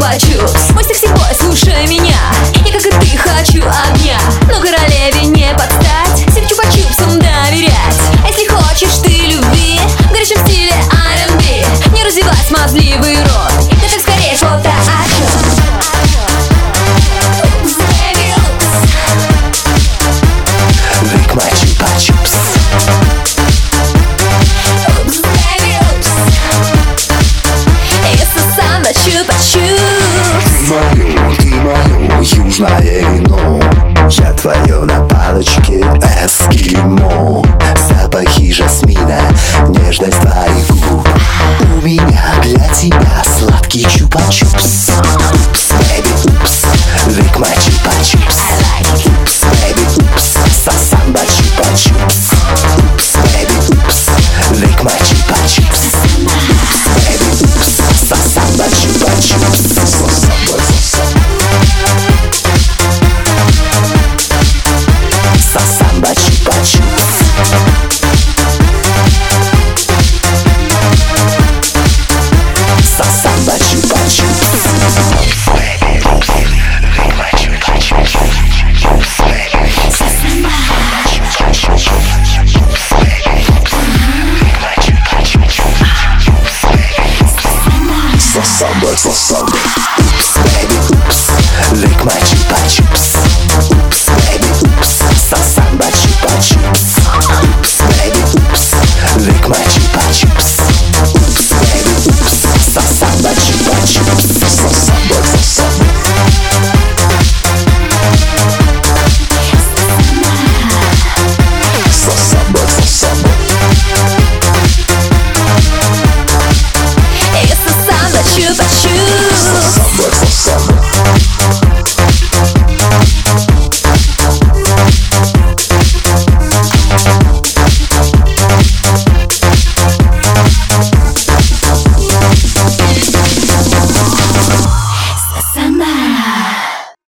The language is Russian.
чупа-чупс. Мой секси-бой, слушай меня, я как и ты хочу огня, но королеве не подстать, всем чупа-чупсам доверять. А если хочешь ты любви в горячем стиле R&B, не развивай смазливый рот, ты так скорее фото отчет. Lick my chupa chups. Oops, baby, oops. It's a samba chupa-chups. Ты мое южное вино, я твое на палочке эскимо. Запахи жасмина, нежность твоих губ. У меня для тебя сладкий чупа-чупс. Упс, baby, упс, lick my chupa-chups. Упс, baby, упс, сасамба чупа-чупс. Упс, baby, упс, lick my chupa-chups. Упс, baby, упс, сасамба чупа-чупс. Сасамба чупа-чупс. Сасамба чупа-чупс. Samba, samba. Oops, baby, oops, lick my chupa chups.